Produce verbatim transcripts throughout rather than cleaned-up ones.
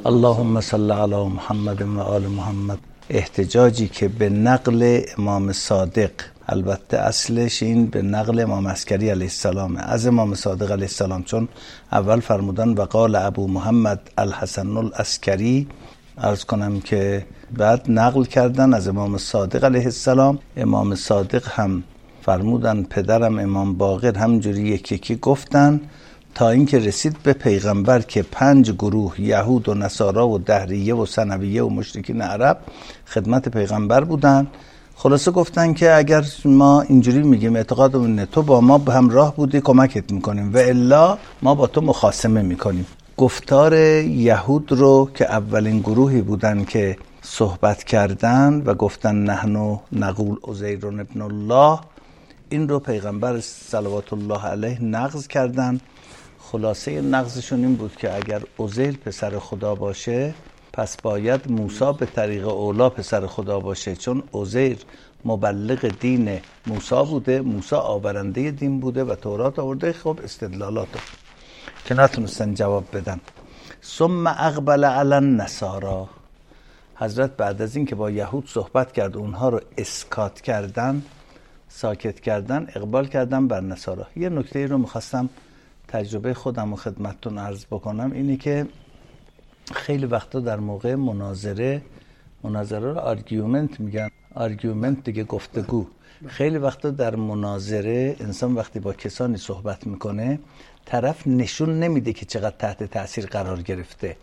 اللهم صل علی محمد و آل محمد. احتجاجی که به نقل امام صادق، البته اصلش این به نقل امام عسکری علیه السلام، از امام صادق علیه السلام، چون اول فرمودن و قال ابو محمد الحسن العسکری، عرض کنم که بعد نقل کردن از امام صادق علیه السلام. امام صادق هم فرمودن پدرم امام باقر همینجوری یکی یکی گفتن تا اینکه رسید به پیغمبر که پنج گروه یهود و نصارا و دهریه و ثنویه و مشرکین عرب خدمت پیغمبر بودن. خلاصه گفتن که اگر ما اینجوری میگیم اعتقادمون اینه تو با ما همراه بودی کمکت میکنیم و الا ما با تو مخاصمه میکنیم. گفتار یهود رو که اولین گروهی بودن که صحبت کردن و گفتن نحنو نقول عزیر ابن الله، این رو پیغمبر صلوات الله علیه نقض کردن. خلاصه نقضشون این بود که اگر عزیر پسر خدا باشه پس باید موسی به طریق اولا پسر خدا باشه، چون عزیر مبلغ دین موسی بوده، موسی آورنده دین بوده و تورات آورده. خب استدلالات که نتونستن جواب بدن. ثم اقبل علی النصارا، حضرت بعد از این که با یهود صحبت کرد اونها رو اسکات کردن، ساکت کردن، اقبال کردن بر نصارا. یه نکته رو میخواستم تجربه خودم و خدمتتون عرض بکنم، اینی که خیلی وقتا در موقع مناظره، مناظره رو آرگومنت میگن، آرگومنت دیگه گفتگو، خیلی وقتا در مناظره انسان وقتی با کسانی صحبت میکنه طرف نشون نمیده که چقدر تحت تاثیر قرار گرفته.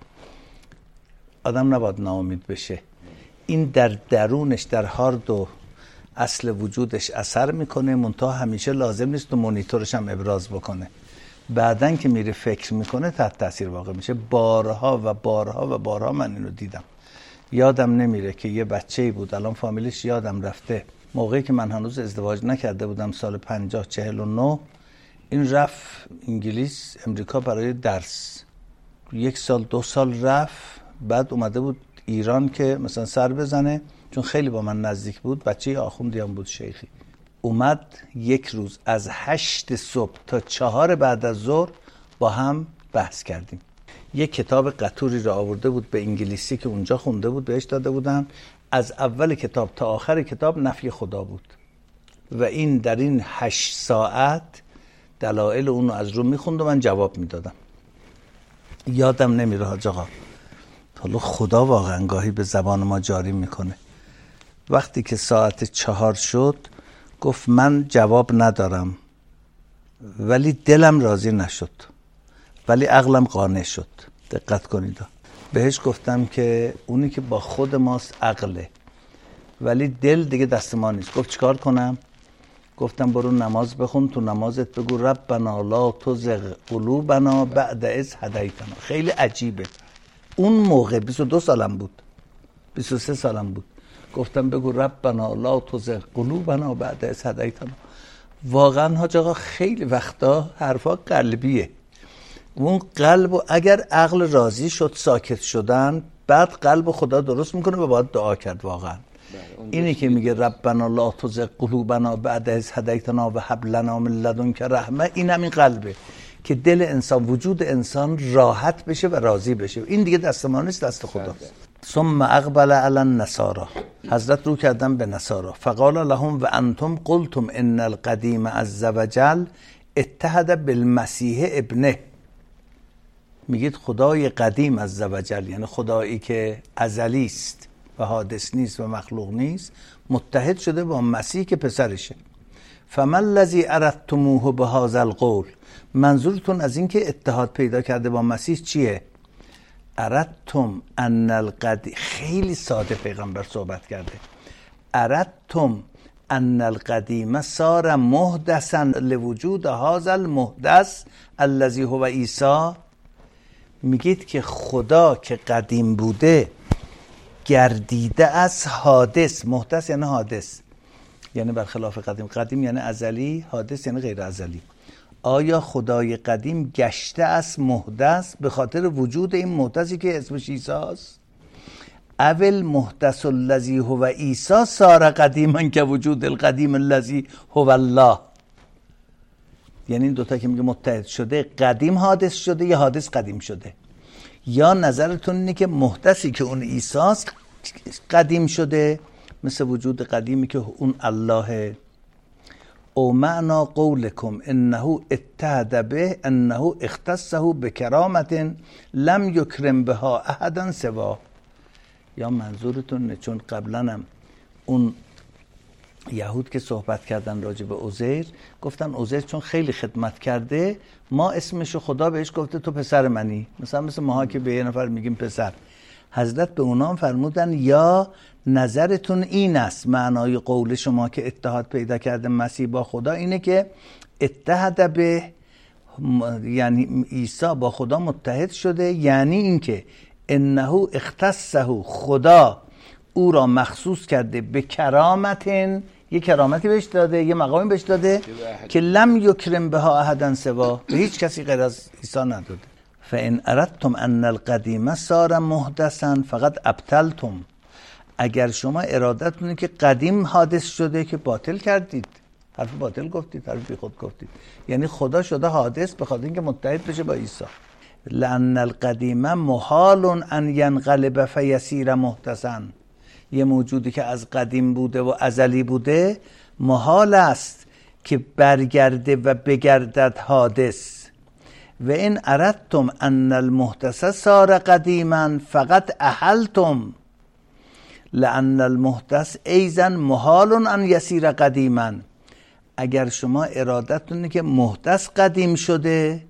آدم نباید ناامید بشه، این در درونش، در هارد و اصل وجودش اثر میکنه، منتها همیشه لازم نیست و مونیتورش هم ابراز بکنه. بعدن که میره فکر میکنه تحت تاثیر واقع میشه. بارها و بارها و بارها من اینو دیدم. یادم نمیره که یه بچه‌ای بود، الان فامیلش یادم رفته، موقعی که من هنوز ازدواج نکرده بودم، سال پنجاه چهل و نه، این رفت انگلیس امریکا برای درس، یک سال دو سال رفت، بعد اومده بود ایران که مثلا سر بزنه، چون خیلی با من نزدیک بود، بچه آخوندی هم بود، شیخی. اومد یک روز از هشت صبح تا چهار بعد از ظهر با هم بحث کردیم. یک کتاب قطوری را آورده بود به انگلیسی که اونجا خونده بود، بهش داده بودم. از اول کتاب تا آخر کتاب نفی خدا بود و این در این هشت ساعت دلایل اونو از رو میخوند و من جواب میدادم. یادم نمیره حاج آقا، حالا خدا واقعا گاهی به زبان ما جاری میکنه. وقتی که ساعت چهار شد گفت من جواب ندارم، ولی دلم راضی نشد، ولی عقلم قانع شد. دقت کنید، بهش گفتم که اونی که با خود ماست عقله، ولی دل دیگه دست ما نیست. گفت چیکار کنم؟ گفتم برو نماز بخون، تو نمازت بگو ربنا لا تزغ قلوبنا بعد اذ هدیتنا. خیلی عجیبه. اون موقع بیست و دو سالم بود، بیست و سه سالم بود، گفتم بگو ربنا لا تزغ قلوبنا بعد اذ هدیتنا. واقعا حاج آقا خیلی وقتا حرفا قلبیه. اون قلب و اگر عقل راضی شد، ساکت شدن، بعد قلب خدا درست میکنه و باید دعا کرد. واقعا اینی که میگه ربنا لا تزغ قلوبنا بعد اذ هدیتنا و هب لنا من لدنک رحمه، این همین قلبه که دل انسان، وجود انسان راحت بشه و راضی بشه. این دیگه دست ما نیست، دست خداست. ثم اقبل علی النصارا، حضرت رو کردن به نصارا. فقال لهم و انتم قلتم ان القدیم عز وجل اتحد بالمسیح ابنه. میگید خدای قدیم عز وجل، یعنی خدایی که ازلی است و حادث نیست و مخلوق نیست، متحد شده با مسیح که پسرشه. فما الذی اردتموه بهذا القول، منظورتون از این که اتحاد پیدا کرده با مسیح چیه؟ اردتم ان القدیم، خیلی ساده پیغمبر صحبت کرده. اردتم ان القدیم صار محدثا لوجود هذا المحدث الذی هو عیسی. میگید که خدا که قدیم بوده گردیده از حادث. محدث یعنی حادث، یعنی برخلاف قدیم. قدیم یعنی ازلی، حادث یعنی غیر ازلی. آیا خدای قدیم گشته از محدث به خاطر وجود این محدثی که اسمش عیسی است؟ اول محدث الذی هو عیسی صار قدیما که وجود القدیم الذی هو الله. یعنی این دوتا که میگه متحد شده، قدیم حادث شده یا حادث قدیم شده؟ یا نظرتون اینه که محدثی که اون عیساست قدیم شده مثل وجود قدیمی که اون الله؟ او معنا قولکم انه اتحد به انه اختصه بکرامت لم یکرم بها احدا سوا. یا منظورتون نه چون قبلا هم اون یهود که صحبت کردن راجع به عزیر گفتن عزیر چون خیلی خدمت کرده ما اسمشو خدا بهش گفته تو پسر منی، مثلا مثل ماها که به یه نفر میگیم پسر. حضرت به اونام فرمودن یا نظرتون این است معنای قول شما که اتحاد پیدا کرده مسیح با خدا اینه که اتحد به یعنی عیسی با خدا متحد شده، یعنی اینکه انه اختصه خدا او را مخصوص کرده به کرامت، یه کرامتی بهش داده، یه مقامی بهش داده که لم یکرم بها احدا سوا، به هیچ کسی غیر از عیسی نداده. فان اردتم ان القدیم صار محدثا فقط ابطلتم. اگر شما ارادتونه که قدیم حادث شده که باطل کردید، حرف باطل گفتید، حرف بی خود گفتید، یعنی خدا شده حادث به خاطر اینکه متحد بشه با عیسی. لأن القدیم محال ان ینقلب فیصیر محدثا. یه موجودی که از قدیم بوده و ازلی بوده محال است که برگرده و بگردد حادث. و این اردتم ان المحدث صار قدیما فقط احلتم لأن المحدث ایضا محال ان یصیر قدیما. اگر شما ارادتونه که محدث قدیم شده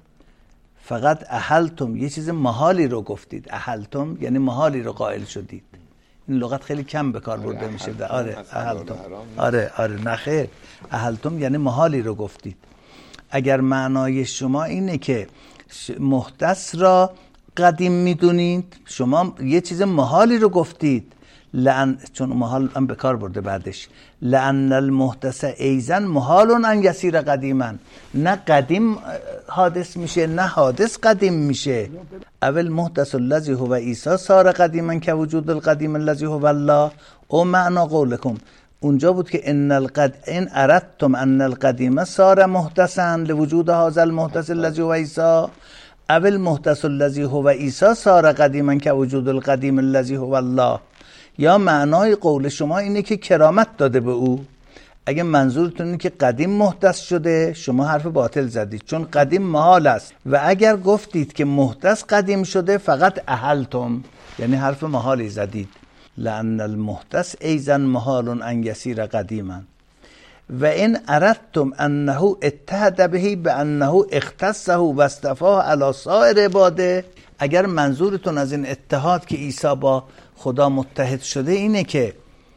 فقط احلتم، یه چیز محالی رو گفتید. احلتم یعنی محالی رو قائل شدید. این لغت خیلی کم به کار برده میشه. آره احلتم، آره آره نخیر، احلتم یعنی محالی رو گفتید. اگر معنای شما اینه که محدث را قدیم میدونید، شما یه چیز محالی رو گفتید. لعن چون محال هم به کار برده بعدش، لعن المحدث ایضا محال ان یصیر قدیما. نه قدیم حادث میشه نه حادث قدیم میشه. اول محدث الذی هو عیسی صار قدیما که وجود القدیم الذی هو الله. او معنا قولکم اونجا بود که ان القد ان اردتم ان القدیم صار محدثا لوجود هذا المحدث الذی هو عیسی. اول محدث الذی هو عیسی صار قدیما که وجود القدیم الذی هو الله. یا معنای قول شما اینه که کرامت داده به او. اگه منظورتون اینه که قدیم محدث شده شما حرف باطل زدید، چون قدیم محال است. و اگر گفتید که محدث قدیم شده فقط احلتم، یعنی حرف محالی زدید. لأن المحدث ایضا محال ان یصیر قدیما. و ان اردتم انه اتحد به بانه اختصه و اصطفاه علی سایر عباده. اگر منظورتون از این اتحاد که عیسی با خدا متحد شده اینه که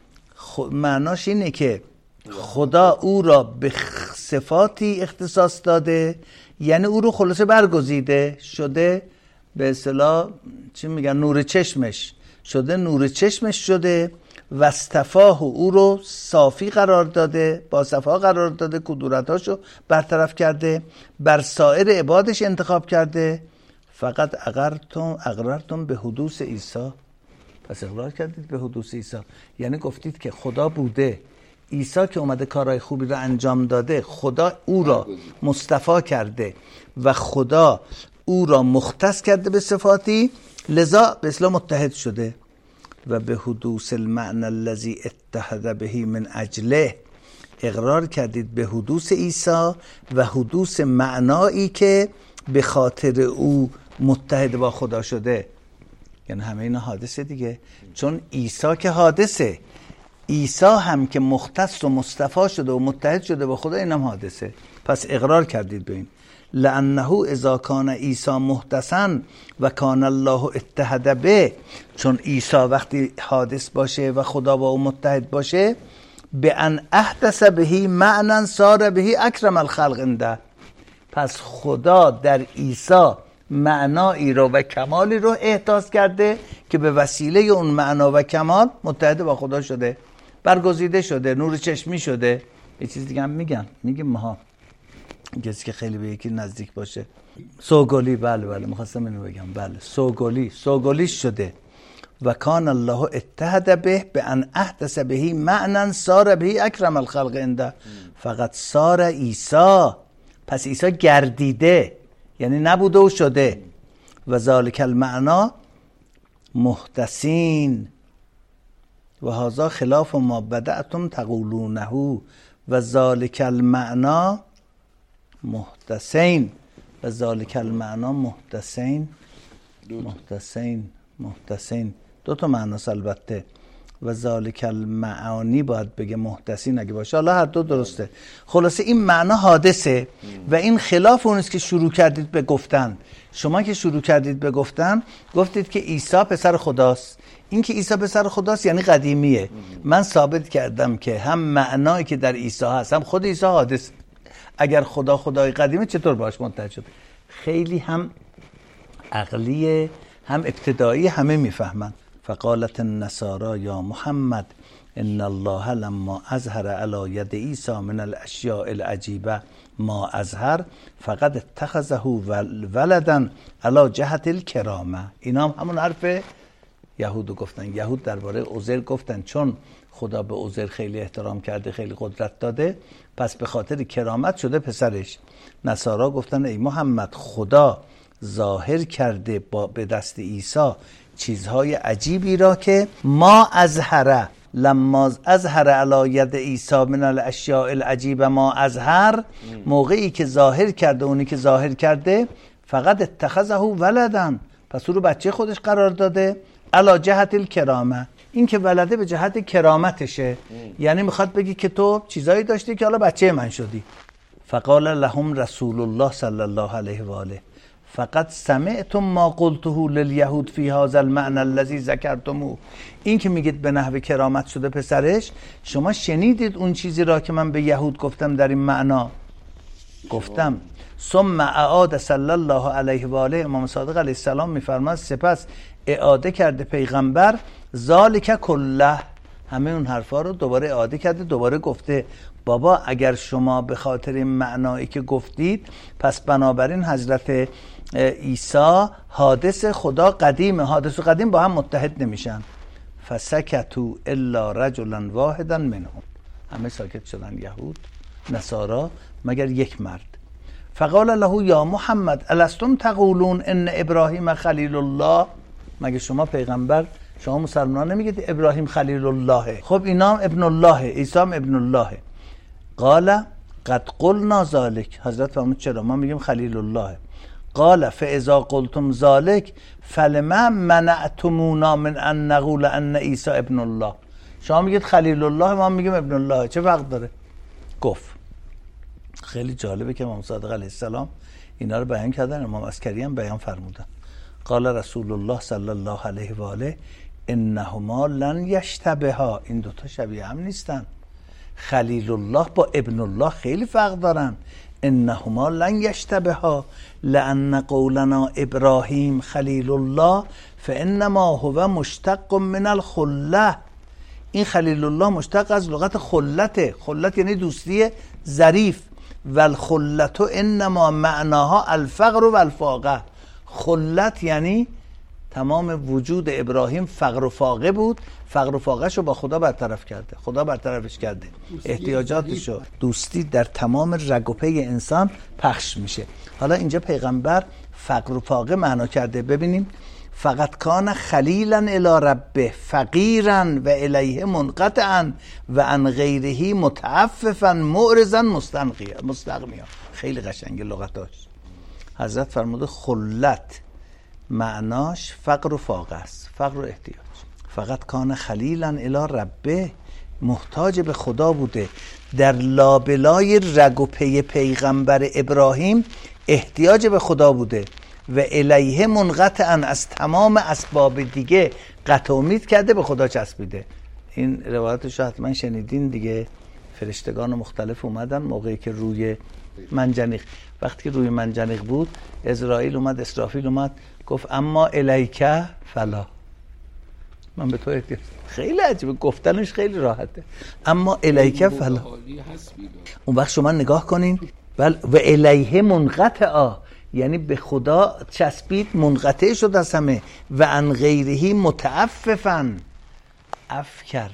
معناش اینه که خدا او را به صفاتی اختصاص داده، یعنی او رو خلاصه برگزیده شده، به اصطلاح چی میگن نور چشمش شده، نور چشمش شده و اصطفاه او رو صافی قرار داده، با صفا قرار داده، کدورتاشو برطرف کرده، بر سایر عبادش انتخاب کرده. فقط اقررتم اقررتم به حدوث عیسی. پس اقرار کردید به حدوث عیسی، یعنی گفتید که خدا بوده، عیسی که اومده کارهای خوبی را انجام داده، خدا او را مصطفی کرده و خدا او را مختص کرده به صفاتی، لذا به اسلام متحد شده. و به حدوث المعنى الذي اتحد به من اجله. اقرار کردید به حدوث عیسی و حدوث معنایی که به خاطر او متحد با خدا شده. یعنی همه اینا حادثه دیگه، چون عیسی که حادثه، عیسی هم که مختص و مصطفی شده و متحد شده با خدا، اینم حادثه. پس اقرار کردید به این. لانه اذا کان عیسی محدثا و کان الله اتحد به. چون عیسی وقتی حادث باشه و خدا با او متحد باشه، به ان احدث بهی معنی صار بهی اکرم الخلق عنده. پس خدا در عیسی معنایی رو و کمالی رو احداث کرده که به وسیله اون معنا و کمال متحد با خدا شده، برگزیده شده، نور چشمی شده. یه چیز دیگه هم میگن، میگیم ماها کسی که خیلی به یکی نزدیک باشه، سوگلی، بله بله میخواستم اینو بگم، بله سوگلی، سوگلی شده. و کان الله اتحد به به ان احدث بهی معنی صار بهی اکرم الخلق عنده. فقط صار عیسی، پس عیسی گردیده، یعنی نبوده و شده. و ذالک المعنا محدثین و هذا خلاف ما بدأتم تقولونه و ذالک المعنا محدثین و ذالک المعنا محدثین محدثین محدثین دو تا معناست البته و ذالک المعانی باید بگه محدثین اگه باشه، حالا هر دو درسته. خلاصه این معنا حادثه و این خلاف اونیست که شروع کردید به گفتن. شما که شروع کردید به گفتن گفتید که عیسی پسر خداست. این که عیسی پسر خداست یعنی قدیمیه. من ثابت کردم که هم معنایی که در عیسی هست هم خود عیسی حادث. اگر خدا خدای قدیمه چطور باش منتهی شده؟ خیلی هم عقلیه هم ابتدایی، همه میفهمن. فقالت النصارى یا محمد ان الله لما اظهر علی ید عیسی من الاشیاء العجیبه ما اظهر فقد اتخذه ولدا علی جهت الکرامه. اینا هم همون حرف یهودو گفتن. یهود درباره عزیر گفتن چون خدا به عزیر خیلی احترام کرده، خیلی قدرت داده، پس به خاطر کرامت شده پسرش. نصارا گفتن ای محمد خدا ظاهر کرده با به دست عیسی چیزهای عجیبی را که ما اظهره لما اظهر علی ید عیسی من الاشیاء العجیبه ما اظهر، موقعی که ظاهر کرده اونی که ظاهر کرده فقط اتخذه ولدن، پس او رو بچه خودش قرار داده، علی جهت الکرامه، این که ولده به جهت کرامتشه. یعنی میخواد بگی که تو چیزایی داشتی که حالا بچه من شدی. فقال لهم رسول الله صلی الله علیه و آله فقط سمعتم ما قلته للیهود فی هذا المعنى الذي ذکرتموه. این که میگید به نحو کرامت شده پسرش، شما شنیدید اون چیزی را که من به یهود گفتم در این معنا گفتم. ثم اعاد صلی الله علیه و آله، امام صادق علیه السلام میفرماد سپس اعاده کرده پیغمبر ذالک کله، همه اون حرفا رو دوباره اعاده کرده، دوباره گفته بابا اگر شما به خاطر این معنایی که گفتید پس بنابراین حضرت عیسی حادث خدا قدیمه، حادث و قدیم با هم متحد نمیشن. فسکتوا الا رجلا واحدا منهم، همه ساکت شدن یهود نصارا مگر یک مرد. فقال له یا محمد الستم تقولون ان ابراهیم خلیل الله، مگه شما پیغمبر شما مسلمان نمیگید ابراهیم خلیل الله؟ خب اینا هم ابن الله، عیسی هم ابن الله. قال قد قلنا ذلك، حضرت فرمود چرا ما میگیم خلیل الله. قال فاذا قلتم ذلك فلما منعتمونا من ان نقول ان عیسی ابن الله، شما میگید خلیل الله ما میگیم ابن الله، چه فرق داره؟ گفت خیلی جالبه که امام صادق علیه السلام اینا رو بیان کردن، امام عسکری هم بیان فرمودن. قال رسول الله صلی الله علیه و آله انهما لن یشتبها، این دوتا شبیه هم نیستن. خلیل الله با ابن الله خیلی فرق دارن. انهما لن یشتبها لان قولنا ابراهیم خلیل الله فانما هو مشتق من الخله، این خلیل الله مشتق از لغت خلته، خلت یعنی دوستی ظریف، و الخلت انما معناها الفقر و الفاقه. خلت یعنی تمام وجود ابراهیم فقر و فاقه بود، فقر و فاقهشو با خدا برطرف کرده، خدا برطرفش کرده، احتیاجاتشو، دوستی در تمام رگ و پی انسان پخش میشه. حالا اینجا پیغمبر فقر و فاقه معنا کرده. ببینیم فقط کان خلیلا الی ربه فقیرا و الیه منقطعا و عن غیره متعففا معرضا مستغنیا. خیلی قشنگه لغتاش. حضرت فرموده خلت معناش فقر و فاقه است، فقر و احتیاج. فقط کان خلیلا الی ربه، محتاج به خدا بوده. در لابلای رگ و پی پیغمبر ابراهیم احتیاج به خدا بوده و الیه منقطعا، از تمام اسباب دیگه قطع امید کرده، به خدا چسبیده. این روایتش حتما شنیدین دیگه. فرشتگان مختلف اومدن موقعی که روی منجنیق، وقتی که روی منجنیق بود، اسرائیل اومد، اسرافیل اومد، گفت اما الیک فلا، من به تو احتیاج. خیلی عجیبه، گفتنش خیلی راحته. اما الیک فلا. اون وقت شما نگاه کنین و الیه منقطعا، یعنی به خدا چسبید، منقطع شد از همه. و عن غیره متعففا، عفو کرد،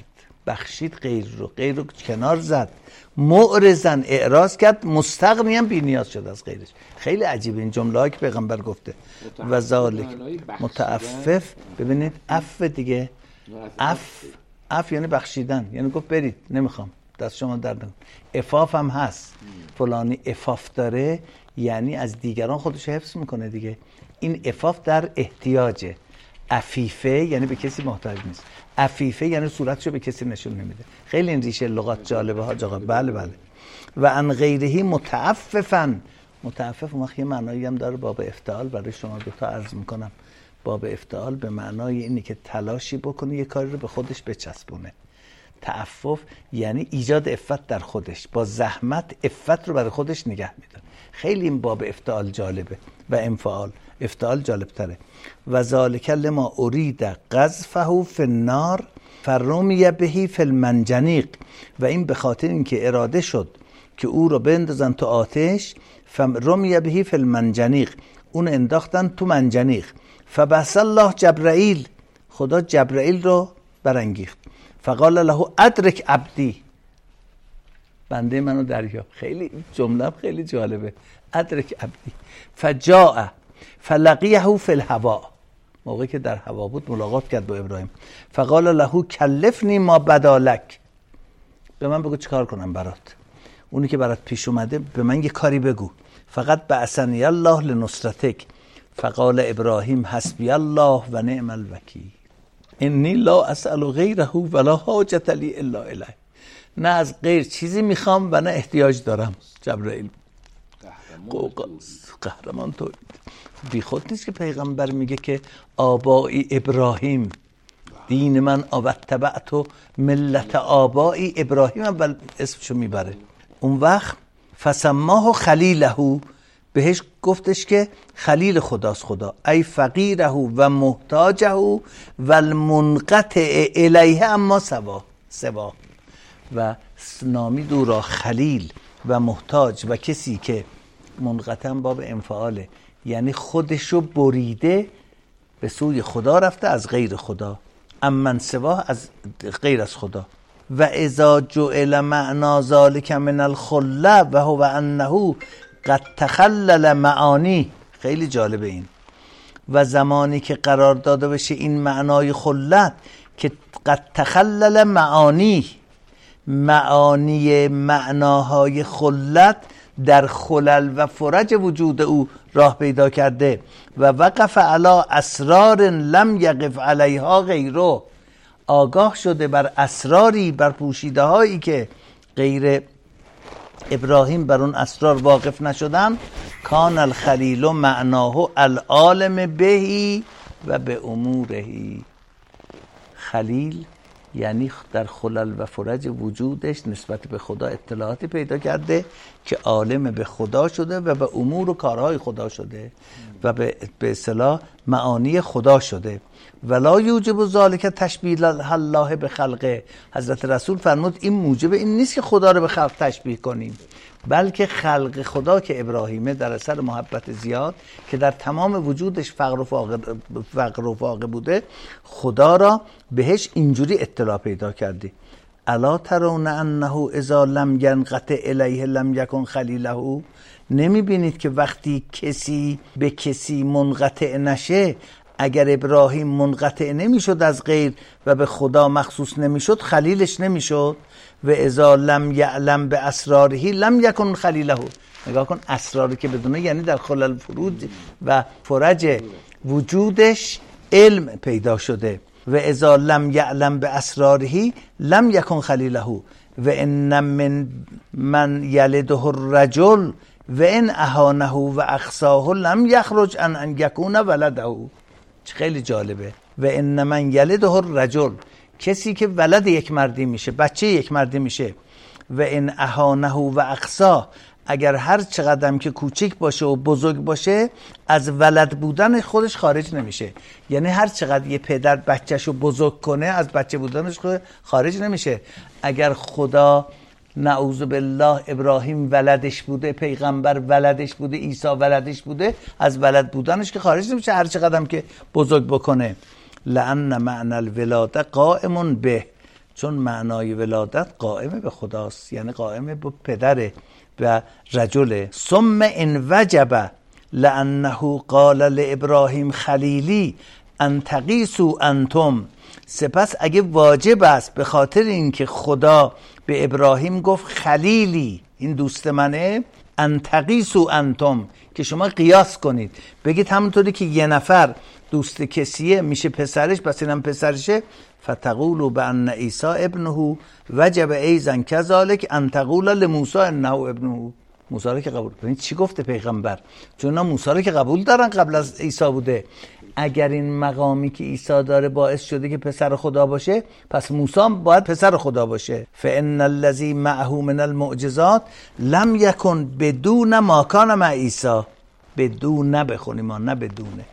بخشید غیر رو، غیر رو کنار زد، معرضن اعراض کرد، مستغنیم بی نیاز شد از غیرش. خیلی عجیبه این جمله هایی که پیغمبر گفته. و ذالک متعفف. ببینید عفو دیگه، عفو عفو یعنی بخشیدن، یعنی گفت برید نمیخوام دست شما درد نکنه. عفاف هم هست، فلانی عفاف داره یعنی از دیگران خودش حفظ میکنه دیگه. این عفاف در احتیاجه. عفیفه یعنی به کسی محتاج نیست، عفیفه یعنی صورتشو به کسی نشون نمیده. خیلی این ریشه لغات جالبه ها آقا. بله بله. و ان غیرهی متعففن. متعفف اون وقت یه معنایی هم داره باب افتعال، برای شما دوتا عرض میکنم. باب افتعال به معنای اینی که تلاشی بکنه یه کاری رو به خودش بچسبونه. تعفف یعنی ایجاد عفت در خودش، با زحمت عفت رو برای خودش نگه میداره. خیلی این باب افتعال جالبه و انفعال. افتعال جالب تره. و ذالک لما ارید قذفه فی النار فرمی بهی فی المنجنیق. و این به خاطر اینکه اراده شد که او رو بندازن تو آتش، فرمی بهی فی المنجنیق، اون انداختن تو منجنیق. فبعث الله جبرائیل، خدا جبرائیل رو برانگیخت. فقال له ادرک عبدی، بنده منو دریاب. خیلی جمله خیلی جالبه. ادرک عبدی. فجاء فلقیه فی الهوا، موقعی که در هوا بود ملاقات کرد با ابراهیم. فقال له کلفنی ما بدالک، به من بگو چیکار کنم برات، اونی که برات پیش اومده به من یه کاری بگو. فقط بعثنی الله لنصرتک. فقال ابراهیم حسبی الله و نعم الوکیل انی لا اسأل غیره ولا حاجت لی الا الیه. نه از غیر چیزی میخوام و نه احتیاج دارم. جبرائیل قهرمان تو. بی خود نیست که پیغمبر میگه که آبایی ابراهیم دین من آبتبعت و ملت آبایی ابراهیم اول اسمشو میبره. اون وقت فسماه خلیله، بهش گفتش که خلیل خداست خدا. ای فقیره و محتاجه و المنقطع الیه اما سوا سوا. و نامید او را خلیل و محتاج و کسی که منقطع باب انفعاله، یعنی خودشو بریده به سوی خدا رفته از غیر خدا. امن سوا از غیر از خدا. و اذا جعل معنا ذلك من الخله و هو انه قد تخلل معانی. خیلی جالبه این. و زمانی که قرار داده بشه این معنای خلت که قد تخلل معانی، معانی معناهای خلت در خلل و فرج وجود او راه پیدا کرده. و وقف علی اسرار لم یقف علیها غیره، آگاه شده بر اسراری، بر پوشیده هایی که غیر ابراهیم بر اون اسرار واقف نشدن. کان الخلیل معناه العالم بهی و به امورهی. خلیل یعنی در خلل و فرج وجودش نسبت به خدا اطلاعاتی پیدا کرده که عالم به خدا شده و به امور و کارهای خدا شده و به اصطلاح معانی خدا شده. ولا یوجب ذلک تشبیه الله به خلقه. حضرت رسول فرمود این موجب این نیست که خدا رو به خلق تشبیه کنیم، بلکه خلق خدا که ابراهیمه در اثر محبت زیاد که در تمام وجودش فقر و فاقه, فقر و فاقه بوده، خدا را بهش اینجوری اطلاع پیدا کرده. الا ترون انه اذا لم ينقطع الیه لم یکن خلیله. نمی بینید که وقتی کسی به کسی منقطع نشه، اگر ابراهیم منقطع نمیشد از غیر و به خدا مخصوص نمیشد، خلیلش نمیشد. و اذا لم یعلم به اسراره لم یکن خلیله. نگاه کن، اسراری که بدونه یعنی در خلل فروج و فرج وجودش علم پیدا شده. و اذا لم یعلم به اسراره لم یکن خلیله. و ان من من یلده الرجل و ان اهانه و اخساه لم یخرج ان ان یکون ولده. خیلی جالبه. و ان من یلده الرجل، کسی که ولد یک مردی میشه، بچه یک مردی میشه. و ان اهانه و اقصا، اگر هر چقدرم که کوچک باشه و بزرگ باشه از ولد بودن خودش خارج نمیشه. یعنی هر چقدر یه پدر بچه‌شو بزرگ کنه از بچه بودنش خارج نمیشه. اگر خدا نعوذ بالله ابراهیم ولدش بوده، پیغمبر ولدش بوده، عیسی ولدش بوده، از ولد بودنش که خارج نمیشه هر چقدرم که بزرگ بکنه. لأن معنی الولاده قائم به، چون معنای ولادت قائم به خداست، یعنی قائم به پدره و رجله. ثم ان وجب لانه قال لابراهیم خلیلی ان تقیسوا انتم، سپس اگه واجب است به خاطر اینکه خدا به ابراهیم گفت خلیلی، این دوست منه، ان تقیسوا انتم، که شما قیاس کنید، بگید همونطوری که یه نفر دوست کسیه میشه پسرش، بس اینم پسرشه، فتقولوا بان عیسی ابنه وجب ایضا کذلک ان تقول لموسی انه ابنه. موسی رو که قبول کنید، چی گفته پیغمبر؟ چون موسی رو که قبول دارن قبل از عیسی بوده. اگر این مقامی که عیسی داره باعث شده که پسر خدا باشه، پس موسی باید پسر خدا باشه. فان الذی معه من المعجزات لم یکن بدون ما کان مع عیسی. بدون نبخونیم ما، نه بدونه.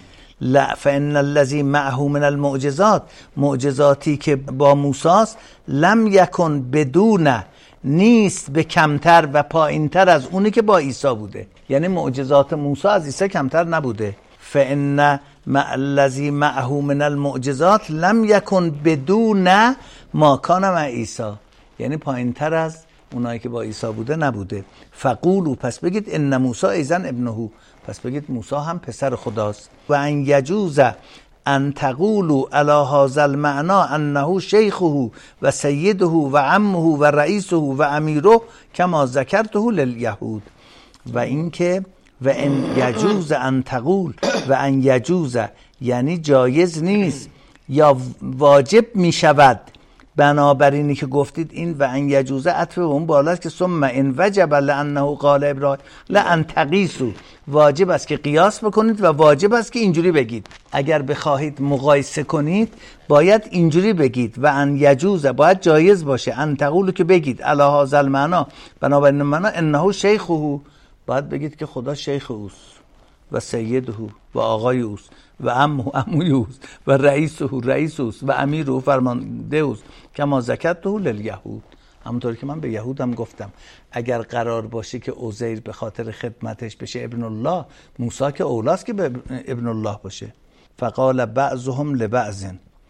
لا فان الذی معه من المعجزات، معجزاتی که با موسی است، لم یکن بدون، نیست به کمتر و پایینتر از اونی که با عیسی بوده. یعنی معجزات موسی از عیسی کمتر نبوده. فان مع الذی معه من المعجزات لم یکن بدون ما کان مع عیسی، یعنی پایینتر از اونایی که با عیسی بوده نبوده. فقولوا، پس بگید ان موسی ایضا ابنه، پس بگید موسی هم پسر خداست. و ان یجوز ان تقولوا علی هذا المعنى انه شیخه و سیده و عمه و رئیسه و امیره کما ذکرته للیهود. و اینکه و ان یجوز ان تقول، و ان یجوز یعنی جایز نیست یا واجب می شود، بنابراینی که گفتید این و ان یجوز عطف اون بالاست که ثم ان وجب لانه قال ابراهیم لان تقیسوا، واجب است که قیاس بکنید و واجب است که اینجوری بگید. اگر بخواهید مقایسه کنید باید اینجوری بگید و ان یجوز، باید جایز باشه، ان تقولوا که بگید علی هذا المعنى، بنابراین معنا انه شیخه، باید بگید که خدا شیخ اوست و سیده و آقای اوست و عمه عموی اوست و رئیسه رئیس اوست و امیره فرمانده اوست کما ذکرته للیهود. همونطوری که من به یهود هم گفتم اگر قرار باشه که عزیر به خاطر خدمتش بشه ابن الله، موسی که اولاست که به ابن الله باشه. فقال بعضهم لبعض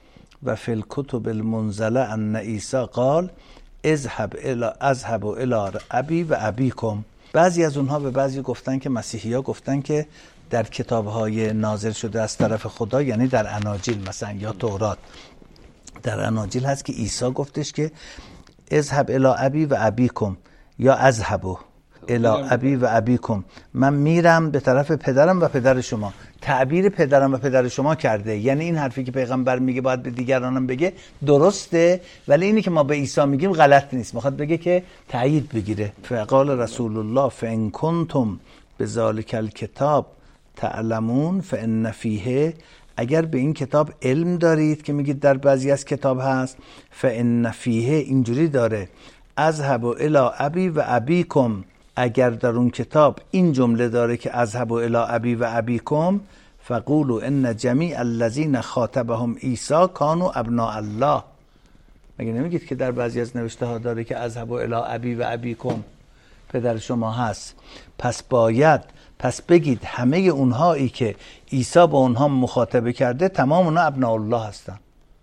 و فی الکتب المنزله ان عیسی قال اذهب الی اذهب الی ابی و ابیکم. بعضی از اونها به بعضی گفتن که مسیحی‌ها گفتن که در کتاب‌های نازل شده از طرف خدا، یعنی در اناجیل مثلا یا تورات، در اناجیل هست که عیسی گفتش که اذهب الی ابی و ابیکم یا اذهبوا الی ابی و ابیکم، من میرم به طرف پدرم و پدر شما. تعبیر پدرم و پدر شما کرده، یعنی این حرفی که پیغمبر میگه باید به دیگرانم بگه درسته، ولی اینی که ما به عیسی میگیم غلط نیست، میخواد بگه که تایید بگیره. فقال رسول الله فان کنتم بذلک الکتاب تعلمون فان فیه، اگر به این کتاب علم دارید که میگید در بعضی از کتاب هست، فان فیه اینجوری داره اذهب الی ابی و ابیکم، اگر در اون کتاب این جمله داره که اذهب الی ابی و ابیکم فقولوا ان جمیع الذین خاطبهم عیسی کانوا ابناء الله. مگه نمیگید که در بعضی از نوشته ها داره که اذهب الی ابی و ابیکم، پدر شما هست؟ پس باید پس بگید همه اونهایی که عیسی با اونها مخاطبه کرده تمام اونها ابناء الله هستن،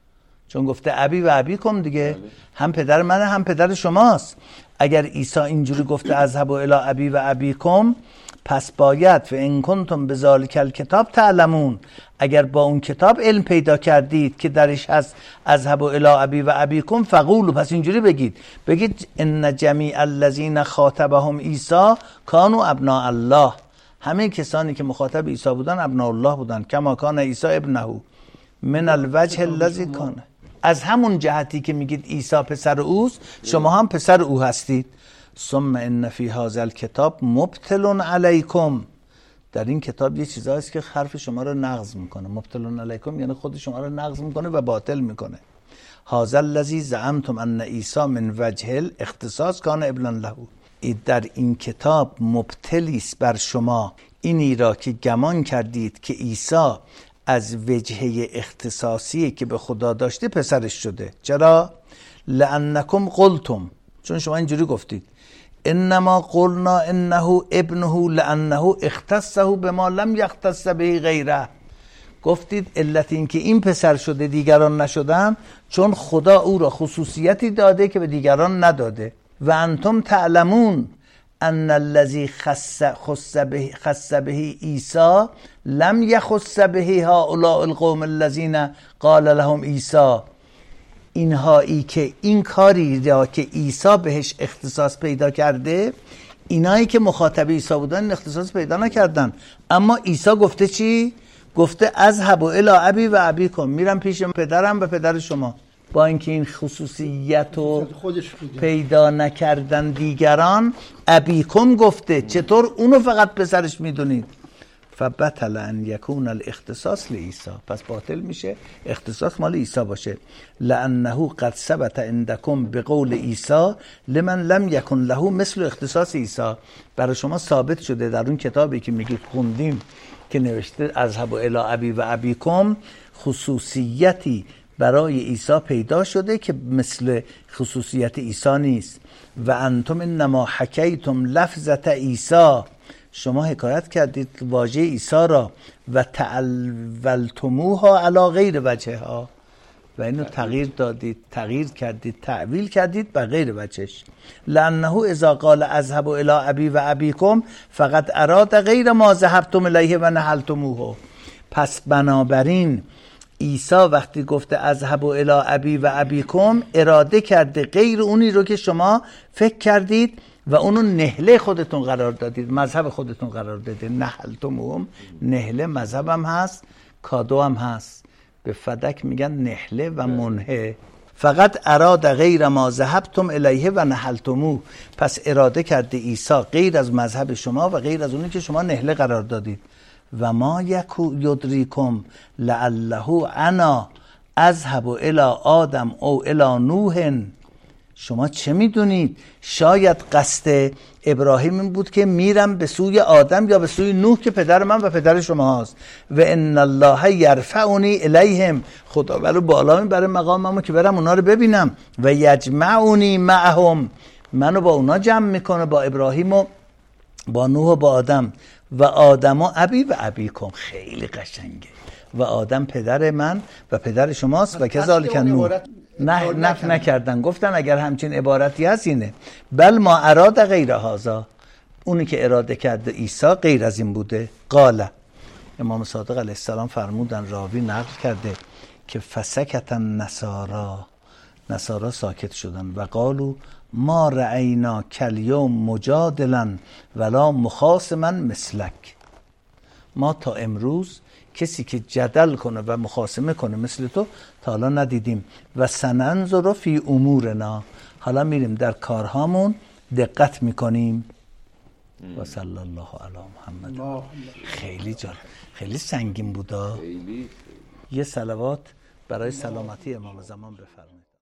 چون گفته ابی و ابیکم دیگه، هم پدر منه هم پدر شماست. اگر عیسی اینجوری گفته اذهب الی ابی و ابیکم، پس باید فان کنتم بذلک الکتاب تعلمون، اگر با اون کتاب علم پیدا کردید که درش هست اذهب الی ابی و ابیکم فقولوا، پس اینجوری بگید بگید ان جمیع الذین خاطبهم عیسی کانوا ابناء الله، همه کسانی که مخاطب عیسی بودن ابناء الله بودن، کما کان عیسی ابنه من الوجه الذی کان، از همون جهتی که میگید عیسی پسر اوست شما هم پسر او هستید. ثم ان فی هذا الکتاب مبطل علیکم، در این کتاب یه چیزایی است که حرف شما رو نقض میکنه. مبطل علیکم یعنی خود شما رو نقض میکنه و باطل میکنه. هذا الذی زعمتم ان عیسی من وجه الاختصاص کان ابنا له، در این کتاب مبتلی است بر شما اینی را که گمان کردید که عیسی از وجهه اختصاصی که به خدا داشته پسرش شده. چرا؟ لانکم قلتم، چون شما اینجوری گفتید انما قلنا انه ابنه لانه اختصه بما لم یختص به غیره، گفتید علت این که این پسر شده دیگران نشدن چون خدا او را خصوصیتی داده که به دیگران نداده. و انتم تعلمون ان الذی خص خص به خص به عیسی لم یخص به هؤلاء القوم الذین قال لهم عیسی. اینهایی که این کاری را که عیسی بهش اختصاص پیدا کرده، اینایی که مخاطب عیسی بودن این اختصاص پیدا نکردن. اما عیسی گفته چی؟ گفته اذهب الی ابی و ابیکم، میرم پیش پدرم و پدر شما. با اینکه این خصوصیت رو پیدا نکردن دیگران، ابیکم گفته، چطور اونو فقط پسرش میدونید؟ فبطل ان یکون الاختصاص لعیسی، پس باطل میشه اختصاص مال عیسی باشه. لانه قد ثبت عندکم بقول عیسی لمن لم یکن له مثل اختصاص عیسی. برای شما ثابت شده در اون کتابی که میگید خوندیم که نوشته اذهب الی ابی و ابیکم، خصوصیتی برای عیسی پیدا شده که مثل خصوصیت عیسی نیست. و انتم انما حکیتم لفظت عیسی، شما حکایت کردید واژه عیسی را، و تعولتموها علی غیر وجهها، و اینو تغییر دادید، تغییر کردید، تعویل کردید به غیر وجهش. لانه اذا قال اذهب الی ابی و ابیکم فقط اراد غیر ما ذهبتم الیه و نحلتموه. پس بنابراین عیسی وقتی گفته اذهب الی ابی و ابیکم، اراده کرده غیر اونی رو که شما فکر کردید و اونو نهله خودتون قرار دادید، مذهب خودتون قرار دادید. نحلتموهم، نهله مذهب هم هست، کادو هم هست. به فدک میگن نهله و منهه. فقط اراد غیر ما ذهبتم الیه و نحلتموه، پس اراده کرده عیسی غیر از مذهب شما و غیر از اونی که شما نهله قرار دادید. و ما یکو یدریکم لعله انا اذهب الی آدم او الی نوح. شما چه میدونید؟ شاید قصد ابراهیم این بود که میرم به سوی آدم یا به سوی نوح که پدر من و پدر شما هست. و ان الله یرفعنی الیهم، خدا برای بالا میبره مقاممو که برم اونا رو ببینم. و یجمعنی معهم، منو با اونا جمع میکنه، با ابراهیم و با نوح و با آدم. و آدم و ابی و ابیکم، خیلی قشنگه. و آدم پدر من و پدر شماست و کذالک نوح. نه نف نکردن، گفتن اگر همچین عبارتی هست اینه. بل ما اراد غیر هذا، اونی که اراده کرده عیسی غیر از این بوده. قال، امام صادق علیه السلام فرمودن، راوی نقل کرده که فسکت النصارا، نصارا ساکت شدن و قالو ما رأینا کلیوم مجادلا ولا مخاصما مثلک. ما تا امروز کسی که جدل کنه و مخاصمه کنه مثل تو تا حالا ندیدیم. و سننظر فی امورنا، حالا میریم در کارهامون دقت میکنیم. و صلی الله علی محمد. خیلی جالب، خیلی سنگین بودا. یه صلوات برای سلامتی امام زمان بفرمایید.